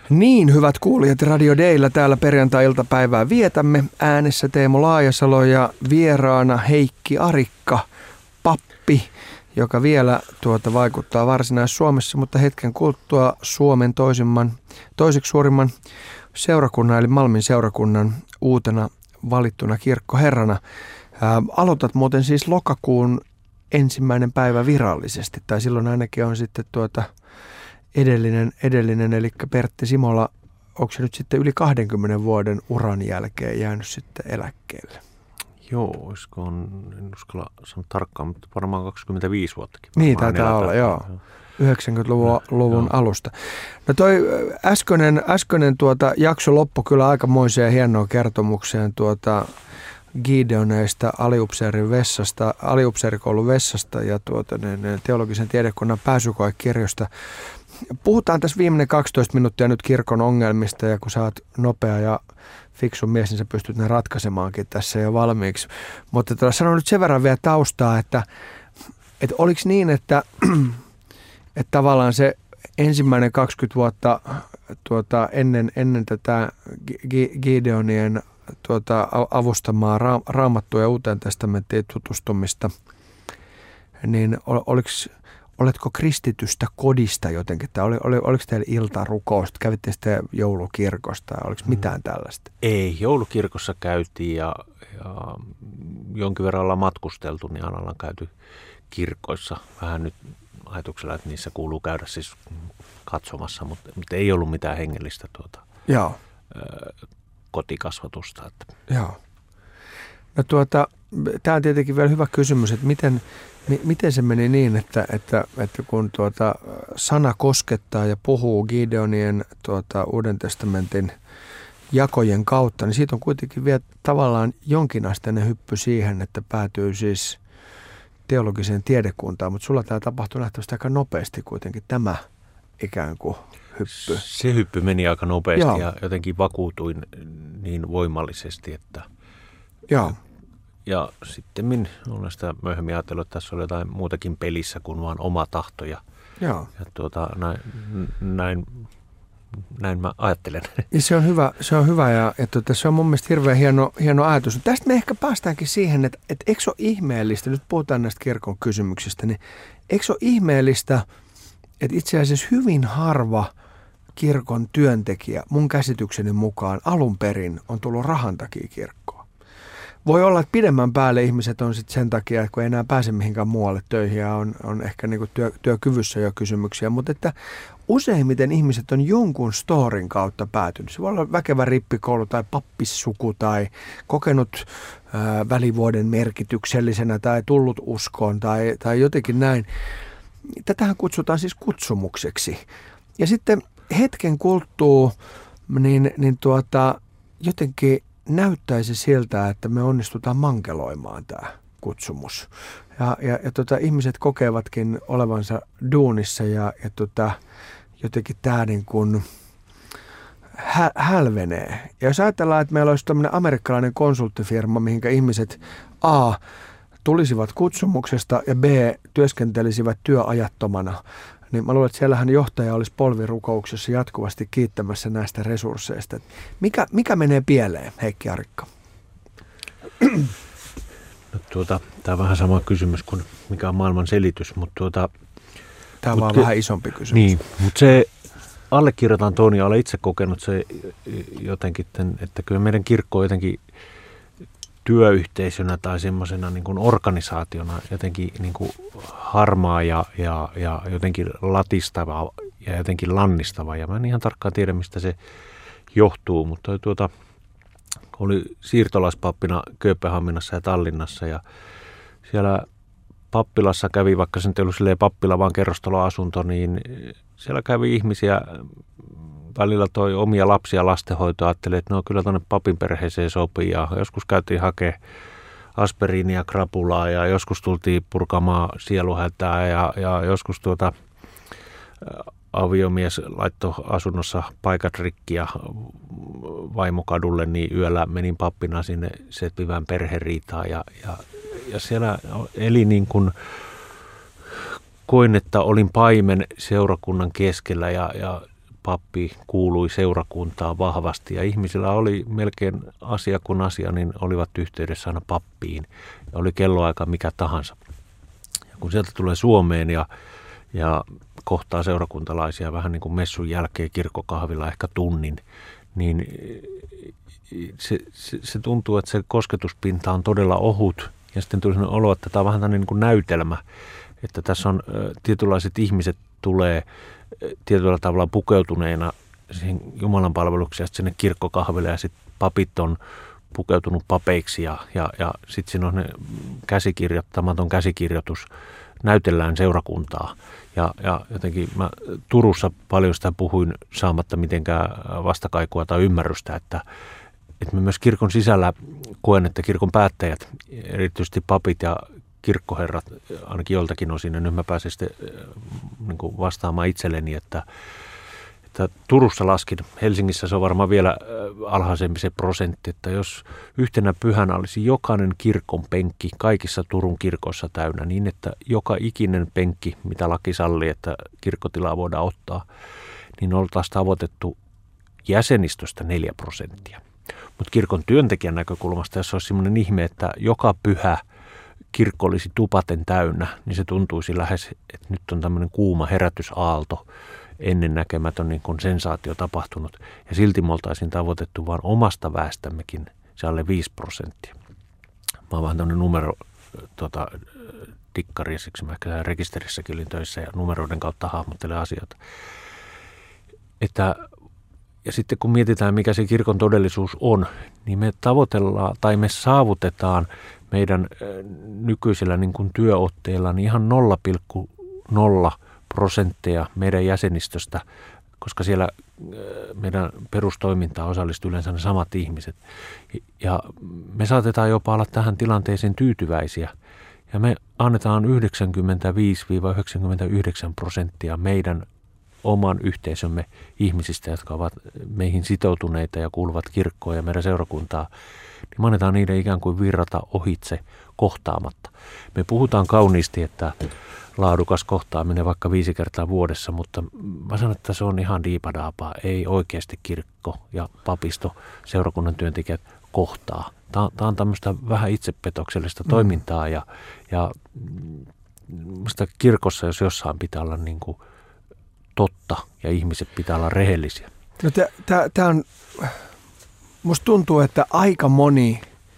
Niin, hyvät kuulijat, Radio Daylla täällä perjantai-iltapäivää vietämme. Äänessä Teemu Laajasalo ja vieraana Heikki Arikka, pappi, joka vielä vaikuttaa Varsinais-Suomessa, mutta hetken kuluttua Suomen toiseksi suurimman seurakunnan, eli Malmin seurakunnan uutena valittuna kirkkoherrana. Aloitat muuten siis lokakuun 1. päivä virallisesti, tai silloin ainakin on sitten edellinen, eli Pertti Simola, onko se nyt sitten yli 20 vuoden uran jälkeen jäänyt sitten eläkkeelle? Joo, olisiko en uskalla sanoa tarkkaan, mutta varmaan 25 vuottakin. Niin, taitaa olla, joo. 90-luvun alusta. No toi äskeinen jakso loppui kyllä aikamoiseen hienoon kertomukseen Gideoneista aliupseerikoulun vessasta ja teologisen tiedekunnan pääsykoekirjosta. Puhutaan tässä viimeinen 12 minuuttia nyt kirkon ongelmista, ja kun sä oot nopea ja fiksu mies, niin sä pystyt ne ratkaisemaankin tässä jo valmiiksi. Mutta sanon nyt sen verran vielä taustaa, että oliko niin, että tavallaan se ensimmäinen 20 vuotta ennen tätä Gideonien avustamaa Raamattua ja Uuteen testamenttiin tutustumista, niin oletko kristitystä kodista jotenkin, tai oliko teillä iltarukousta, kävitte sitten joulukirkosta, oliko mitään tällaista? Ei, joulukirkossa käytiin ja jonkin verran ollaan matkusteltu, niin ollaan käyty kirkoissa vähän nyt ajatuksella, että niissä kuuluu käydä siis katsomassa, mutta ei ollut mitään hengellistä kotikasvatusta. Joo. No tämä on tietenkin vielä hyvä kysymys, että miten se meni niin, että kun sana koskettaa ja puhuu Gideonien Uuden testamentin jakojen kautta, niin siitä on kuitenkin vielä tavallaan jonkinasteinen hyppy siihen, että päätyy siis teologiseen tiedekuntaan, mutta sulla tämä tapahtui nähtävästi aika nopeasti kuitenkin tämä ikään kuin hyppy. Se hyppy meni aika nopeasti. Joo. Ja jotenkin vakuutuin niin voimallisesti, että... Joo. Ja sitten minä olen sitä myöhemmin ajatellut, että tässä oli jotain muutakin pelissä kuin vaan oma tahto. Ja näin mä ajattelen. Ja se on hyvä ja se on mun mielestä hirveän hieno ajatus. Tästä me ehkä päästäänkin siihen, että eikö se ole ihmeellistä, nyt puhutaan näistä kirkon kysymyksistä, niin eikö se ole ihmeellistä, että itse asiassa hyvin harva kirkon työntekijä mun käsitykseni mukaan alun perin on tullut rahan takia kirkkoon. Voi olla, että pidemmän päälle ihmiset on sitten sen takia, että kun ei enää pääse mihinkään muualle töihin ja on ehkä niinku työkyvyssä jo kysymyksiä, mutta että useimmiten ihmiset on jonkun storin kautta päätynyt. Se voi olla väkevä rippikoulu tai pappissuku tai kokenut välivuoden merkityksellisenä tai tullut uskoon tai jotenkin näin. Tätähän kutsutaan siis kutsumukseksi. Ja sitten hetken kuluttua niin jotenkin näyttäisi siltä, että me onnistutaan mankeloimaan tämä kutsumus. Ja ihmiset kokevatkin olevansa duunissa ja jotenkin tämä niin kuin hälvenee. Ja jos ajatellaan, että meillä olisi tämmöinen amerikkalainen konsulttifirma, mihinkä ihmiset A tulisivat kutsumuksesta ja B työskentelisivät työajattomana, niin mä luulen, että siellähän johtaja olisi polvirukouksessa jatkuvasti kiittämässä näistä resursseista. Mikä menee pieleen, Heikki Arikka? No, tämä on vähän sama kysymys kuin mikä on maailman selitys, mutta tämä on vaan vähän isompi kysymys. Niin, mutta se allekirjoitan Toni ja olen itse kokenut se jotenkin, että kyllä meidän kirkko on jotenkin työyhteisönä tai semmoisena niin kuin organisaationa jotenkin niin kuin harmaa ja jotenkin latistava ja jotenkin lannistava. Ja mä en ihan tarkkaan tiedä, mistä se johtuu, mutta oli siirtolaispappina Kööpenhaminassa ja Tallinnassa ja siellä pappilassa kävi, vaikka se nyt ei ollut silleen pappila, vaan kerrostaloasunto, niin siellä kävi ihmisiä, välillä toi omia lapsia lastenhoitoa, ajattelin, että no kyllä tuonne papin perheeseen sopii ja joskus käytiin hakemaan aspiriinia, krapulaa ja joskus tultiin purkamaan sieluhätää ja joskus aviomies laittoi asunnossa paikat rikki ja vaimokadulle, niin yöllä menin pappina sinne setvivään perheriitaan ja siellä eli niin kuin koin, että olin paimen seurakunnan keskellä ja pappi kuului seurakuntaan vahvasti ja ihmisillä oli melkein asia kuin asia, niin olivat yhteydessä aina pappiin ja oli kelloaika mikä tahansa. Ja kun sieltä tulee Suomeen ja kohtaa seurakuntalaisia vähän niin kuin messun jälkeen kirkkokahvilla ehkä tunnin, niin se tuntuu, että se kosketuspinta on todella ohut ja sitten tuli sellainen olo, että tämä on vähän tämmöinen niin kuin näytelmä, että tässä on tietynlaiset ihmiset tulee tietyllä tavalla pukeutuneena siihen Jumalan palvelukseen ja sinne kirkkokahville ja sitten papit on pukeutunut papeiksi ja sitten siinä on käsikirjoittamaton käsikirjoitus, näytellään seurakuntaa ja jotenkin mä Turussa paljon sitä puhuin saamatta mitenkään vastakaikua tai ymmärrystä, että me myös kirkon sisällä koen, että kirkon päättäjät, erityisesti papit ja kirkkoherrat, ainakin joltakin osin, ja nyt mä pääsen sitten niin kuin vastaamaan itselleni, että Turussa laskin, Helsingissä se on varmaan vielä alhaisempi se prosentti, että jos yhtenä pyhänä olisi jokainen kirkon penkki kaikissa Turun kirkoissa täynnä, niin että joka ikinen penkki, mitä laki sallii, että kirkkotilaa voidaan ottaa, niin oltaisiin tavoitettu jäsenistöstä 4%. Mutta kirkon työntekijän näkökulmasta, jos olisi sellainen ihme, että joka pyhä kirkko olisi tupaten täynnä, niin se tuntuisi lähes, että nyt on tämmöinen kuuma herätysaalto, ennennäkemätön niin kuin sensaatio tapahtunut. Ja silti me oltaisiin tavoitettu vain omasta väestämmekin se alle 5%. Mä oon vähän tämmöinen numero dikkari, siksi mä ehkä rekisterissäkin olin töissä ja numeroiden kautta hahmottelen asioita. Ja sitten kun mietitään, mikä se kirkon todellisuus on, niin me tavoitellaan tai me saavutetaan meidän nykyisellä niin kuin työotteilla niin ihan 0,0% meidän jäsenistöstä, koska siellä meidän perustoimintaan osallistuu yleensä ne samat ihmiset. Ja me saatetaan jopa olla tähän tilanteeseen tyytyväisiä. Ja me annetaan 95-99% meidän oman yhteisömme ihmisistä, jotka ovat meihin sitoutuneita ja kuuluvat kirkkoon ja meidän seurakuntaa, niin me annetaan niiden ikään kuin virrata ohitse kohtaamatta. Me puhutaan kauniisti, että laadukas kohtaaminen vaikka 5 kertaa vuodessa, mutta mä sanon, että se on ihan diipadaapaa. Ei oikeasti kirkko ja papisto, seurakunnan työntekijät kohtaa. Tämä on tämmöistä vähän itsepetoksellista toimintaa ja musta kirkossa, jos jossain pitää olla niin kuin totta ja ihmiset pitää olla rehellisiä. No tämä on, musta tuntuu, että aika moni,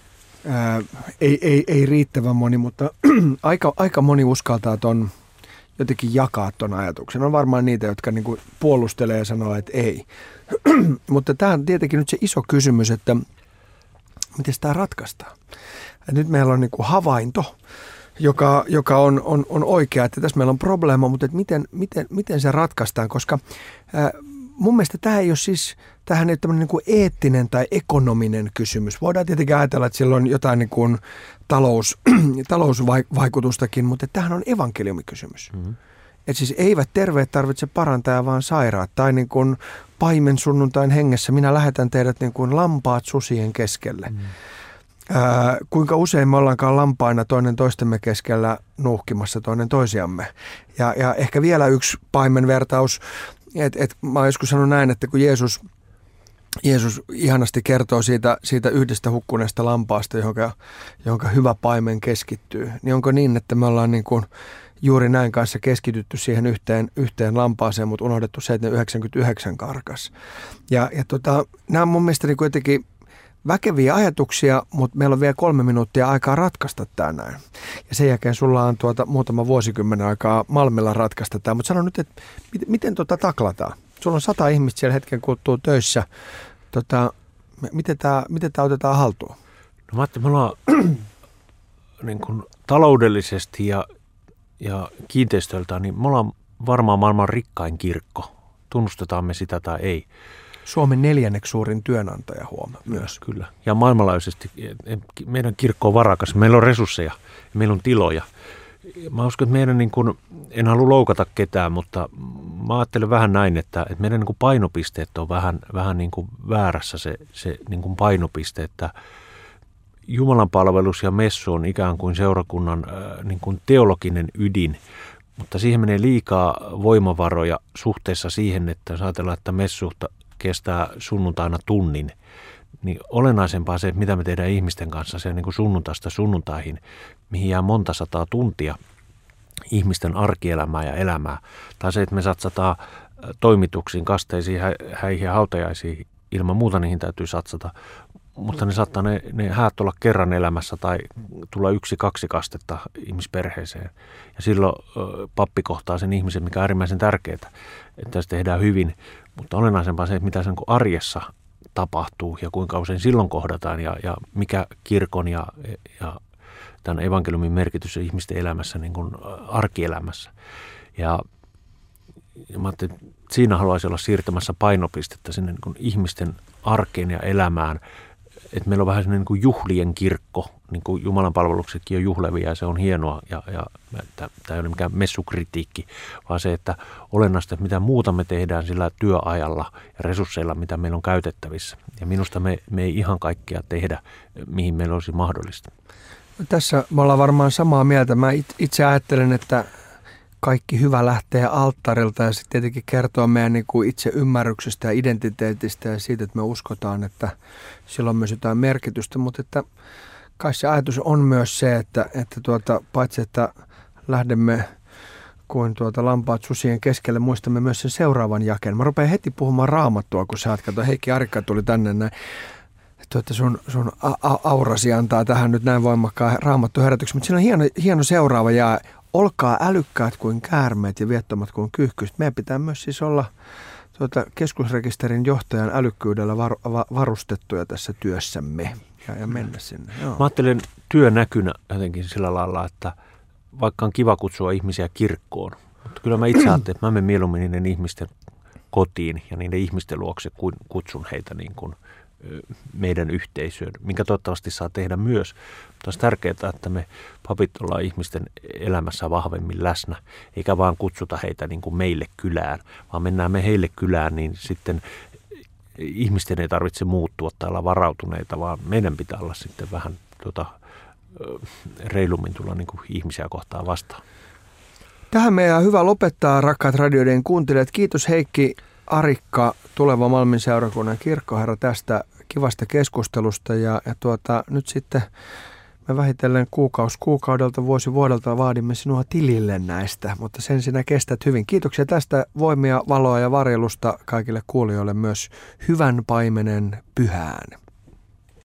ei riittävän moni, mutta aika moni uskaltaa ton jotenkin jakaa ton ajatuksen. On varmaan niitä, jotka niinku puolustelee ja sanoo, että ei. Mutta tämä on tietenkin nyt se iso kysymys, että miten sitä ratkaistaan. Ja nyt meillä on niinku havainto, joka on oikea, että tässä meillä on probleema, mutta että miten se ratkaistaan, koska mun mielestä tämä ei ole siis, tämähän ei ole tämmöinen niin kuin eettinen tai ekonominen kysymys. Voidaan tietenkin ajatella, että sillä on jotain niin kuin talousvaikutustakin, mutta tämähän on evankeliumikysymys. Mm-hmm. Että siis eivät terveet tarvitse parantaa, vaan sairaat. Tai niin kuin paimen sunnuntain hengessä, minä lähetän teidät niin kuin lampaat susien keskelle. Mm-hmm. Kuinka usein me ollaankaan lampaina toinen toistemme keskellä nuuhkimassa toinen toisiamme. Ja ehkä vielä yksi paimenvertaus, että mä oon joskus sanonut näin, että kun Jeesus ihanasti kertoo siitä yhdestä hukkuneesta lampaasta, johonka hyvä paimen keskittyy, niin onko niin, että me ollaan niin kuin juuri näin kanssa keskitytty siihen yhteen lampaaseen, mutta unohdettu se, että ne 99 karkas. Ja nämä on mun mielestä niin kuitenkin väkeviä ajatuksia, mutta meillä on vielä 3 minuuttia aikaa ratkaista tämä näin. Ja sen jälkeen sulla on muutama vuosikymmenen aikaa Malmilla ratkaista tämä. Mutta sano nyt, että miten taklataan? Sulla on 100 ihmistä siellä hetken kuluttua töissä. Miten tämä otetaan haltuun? No mä ajattelin, me ollaan niin kuin taloudellisesti ja kiinteistöltä, niin me ollaan varmaan maailman rikkain kirkko. Tunnustetaan me sitä tai ei. Suomen 4. suurin työnantaja myös. Kyllä. Ja maailmanlaajuisesti meidän kirkko on varakas. Meillä on resursseja ja meillä on tiloja. Mä uskon, että meidän, niin kuin, en halua loukata ketään, mutta mä ajattelen vähän näin, että meidän niin kuin painopisteet on vähän niin kuin väärässä se niin kuin painopiste, että Jumalan palvelus ja messu on ikään kuin seurakunnan niin kuin teologinen ydin, Mutta siihen menee liikaa voimavaroja suhteessa siihen, että jos ajatellaan, että messuhta kestää sunnuntaina tunnin, niin olennaisempaa se, että mitä me tehdään ihmisten kanssa, se niin kuin sunnuntaista sunnuntaihin, mihin jää monta sataa tuntia ihmisten arkielämää ja elämää. Tai se, että me satsataan toimituksiin, kasteisiin, häihin ja hautajaisiin. Ilman muuta niihin täytyy satsata, mutta ne saattaa ne häät olla kerran elämässä tai tulla 1-2 kastetta ihmisperheeseen. Ja silloin pappi kohtaa sen ihmisen, mikä on äärimmäisen tärkeää, että se tehdään hyvin. Mutta olennaisempaa se, että mitä sen arjessa tapahtuu ja kuinka usein silloin kohdataan ja mikä kirkon ja tämän evankeliumin merkitys on ihmisten elämässä, niin kuin arkielämässä. Ja mä ajattelin, että siinä haluaisin olla siirtämässä painopistettä sinne niin kuin ihmisten arkeen ja elämään. Että meillä on vähän sellainen niin kuin juhlien kirkko, niin kuin Jumalan palveluksetkin on juhlevia ja se on hienoa. Ja tämä ei ole mikään messukritiikki, vaan se, että olennaista, että mitä muuta me tehdään sillä työajalla ja resursseilla, mitä meillä on käytettävissä. Ja minusta me ei ihan kaikkea tehdä, mihin meillä olisi mahdollista. Tässä me ollaan varmaan samaa mieltä. Mä itse ajattelen, että kaikki hyvä lähtee alttarilta ja sitten tietenkin kertoo meidän niin kuin itse ymmärryksestä ja identiteetistä ja siitä, että me uskotaan, että sillä on myös jotain merkitystä. Mutta että kai se ajatus on myös se, että paitsi että lähdemme kuin lampaat susien keskelle, muistamme myös sen seuraavan jakeen. Mä rupean heti puhumaan Raamattua, kun sä kato, Heikki Arikka tuli tänne näin. Sun aurasi antaa tähän nyt näin voimakkaan Raamattu-herätyksen, mutta siinä on hieno seuraava ja olkaa älykkäät kuin käärmeet ja viettomat kuin kyyhkyset. Meidän pitää myös siis olla keskusrekisterin johtajan älykkyydellä varustettuja tässä työssämme ja mennä sinne. Joo. Mä ajattelen työnäkynä jotenkin sillä lailla, että vaikka on kiva kutsua ihmisiä kirkkoon, mutta kyllä mä itse ajattelen, että mä menen mieluummin niiden ihmisten kotiin ja niiden ihmisten luokse, kuin kutsun heitä niin kuin meidän yhteisöön, minkä toivottavasti saa tehdä myös. Mutta olisi tärkeää, että me papit ollaan ihmisten elämässä vahvemmin läsnä, eikä vaan kutsuta heitä niin kuin meille kylään, vaan mennään me heille kylään, niin sitten ihmisten ei tarvitse muuttua tai olla varautuneita, vaan meidän pitää olla sitten vähän reilummin tulla niin kuin ihmisiä kohtaan vastaan. Tähän meidän on hyvä lopettaa, rakkaat radioiden kuuntelijat. Kiitos Heikki Arikka, tuleva Malmin seurakunnan kirkkoherra, tästä kivasta keskustelusta ja nyt sitten me vähitellen kuukaudelta, vuosi vuodelta vaadimme sinua tilille näistä, mutta sen sinä kestät hyvin. Kiitoksia tästä, voimia, valoa ja varjelusta kaikille kuulijoille myös hyvän paimenen pyhään.